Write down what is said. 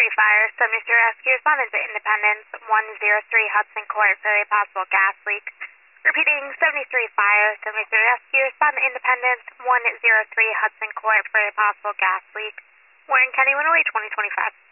Fire, 73 Rescue, responded to Independence 103 Hudson Court for a possible gas leak. Repeating, 73 Fire, 73 Rescue, respond to Independence 103 Hudson Court for a possible gas leak. Warren County 108, 2025.